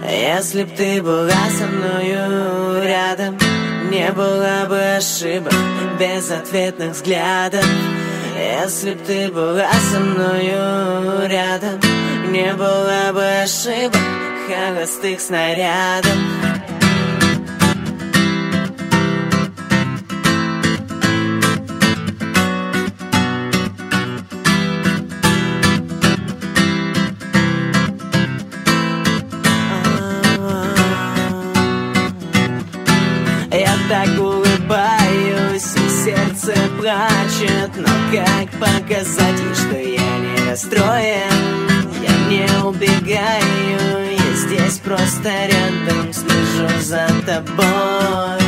Если б ты была со мною рядом, не было бы ошибок, безответных взглядов. Если б ты была со мною рядом, не было бы ошибок, холостых снарядов. Я так улыбаюсь, и сердце плачет, но как показать ей, что я не расстроен? Я не убегаю, я здесь просто рядом, слежу за тобой.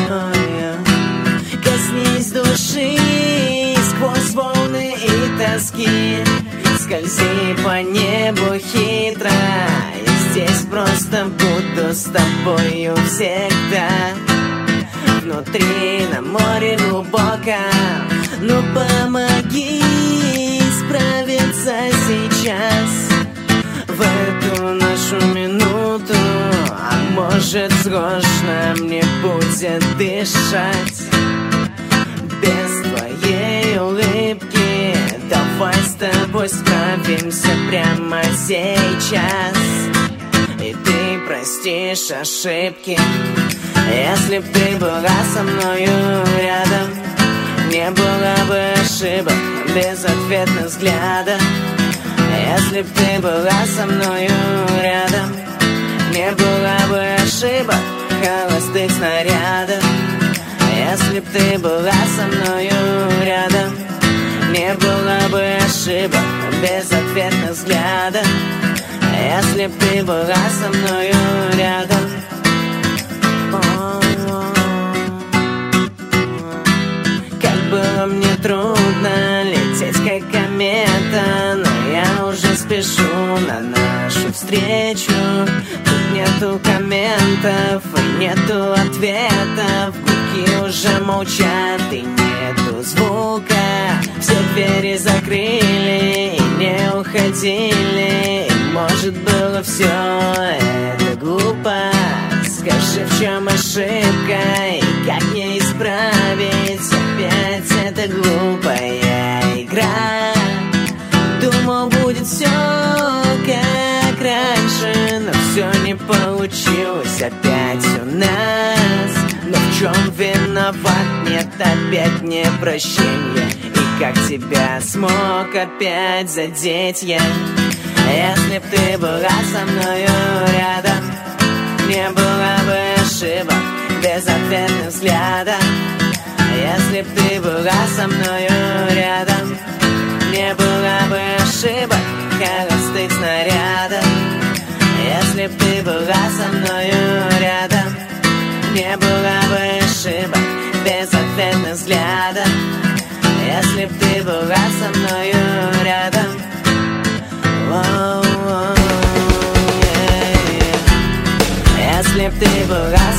Коснись души сквозь волны и тоски, скользи по небу хитро, я здесь просто буду с тобою всегда. Внутри на море глубоко, ну помоги справиться сейчас, в эту нашу минуту. А может, сложно мне будет дышать без твоей улыбки. Давай с тобой справимся прямо сейчас, и ты простишь ошибки. Если б ты была со мною рядом, не было бы ошибок, безответных взглядов. Если б ты была со мною рядом, не было бы ошибок, холостых снарядов. Если б ты была со мною рядом, не было бы ошибок, безответных взглядов. Если б ты была со мною рядом. Как было мне трудно лететь как комета, но я уже спешу на нашу встречу. Тут нету комментов и нету ответов, губки уже молчат и нету звука. Все двери закрыли и не уходили, и может было все это глупо. Скажи, в чем ошибка и как мне исправить опять эта глупая игра. Думал, будет все как раньше, но все не получилось опять у нас. Но в чем виноват? Нет опять не прощения. И как тебя смог опять задеть я? Если б ты была со мною рядом, не было бы ошибок, безответных взглядов. Если б ты была со мною рядом, не было бы ошибок, холостых снарядов. Если б ты была со мною рядом, не было бы ошибок, безответных взглядов. Если б ты была со мною рядом. Если б ты была